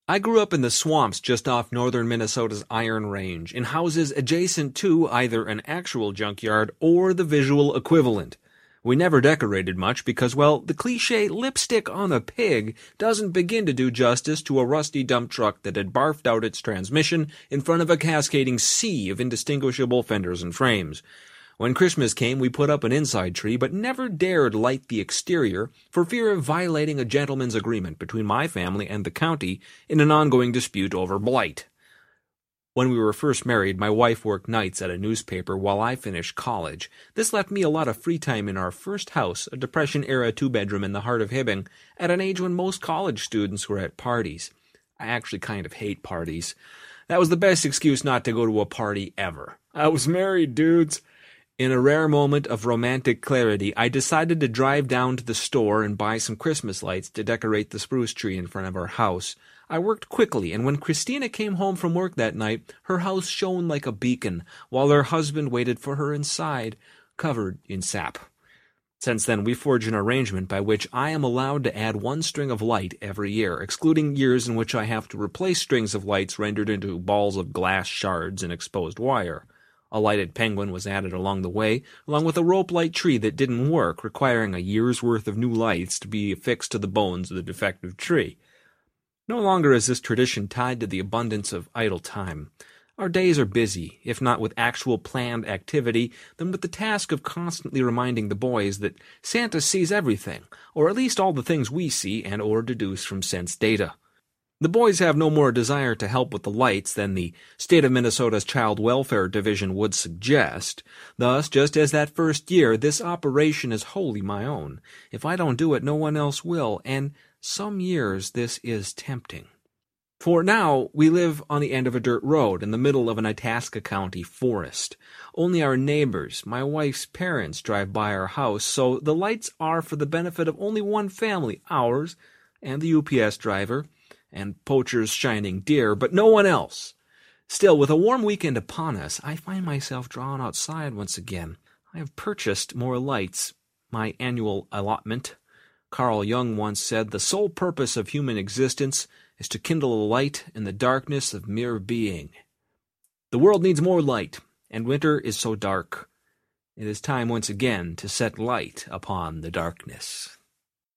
I grew up in the swamps just off northern Minnesota's Iron Range, in houses adjacent to either an actual junkyard or the visual equivalent. We never decorated much because, well, the cliché lipstick on a pig doesn't begin to do justice to a rusty dump truck that had barfed out its transmission in front of a cascading sea of indistinguishable fenders and frames. When Christmas came, we put up an inside tree, but never dared light the exterior for fear of violating a gentleman's agreement between my family and the county in an ongoing dispute over blight. When we were first married, my wife worked nights at a newspaper while I finished college. This left me a lot of free time in our first house, a Depression-era two-bedroom in the heart of Hibbing, at an age when most college students were at parties. I actually kind of hate parties. That was the best excuse not to go to a party ever. I was married, dudes. In a rare moment of romantic clarity, I decided to drive down to the store and buy some Christmas lights to decorate the spruce tree in front of our house. I worked quickly, and when Christina came home from work that night, her house shone like a beacon, while her husband waited for her inside, covered in sap. Since then, we forged an arrangement by which I am allowed to add one string of light every year, excluding years in which I have to replace strings of lights rendered into balls of glass shards and exposed wire. A lighted penguin was added along the way, along with a rope-light tree that didn't work, requiring a year's worth of new lights to be affixed to the bones of the defective tree. No longer is this tradition tied to the abundance of idle time. Our days are busy, if not with actual planned activity, then with the task of constantly reminding the boys that Santa sees everything, or at least all the things we see and or deduce from sense data. The boys have no more desire to help with the lights than the state of Minnesota's Child Welfare Division would suggest. Thus, just as that first year, this operation is wholly my own. If I don't do it, no one else will, and some years this is tempting. For now, we live on the end of a dirt road in the middle of an Itasca County forest. Only our neighbors, my wife's parents, drive by our house, so the lights are for the benefit of only one family, ours, and the UPS driver, and poachers shining deer, but no one else. Still, with a warm weekend upon us, I find myself drawn outside once again. I have purchased more lights, my annual allotment. Carl Jung once said, "The sole purpose of human existence is to kindle a light in the darkness of mere being." The world needs more light, and winter is so dark. It is time once again to set light upon the darkness.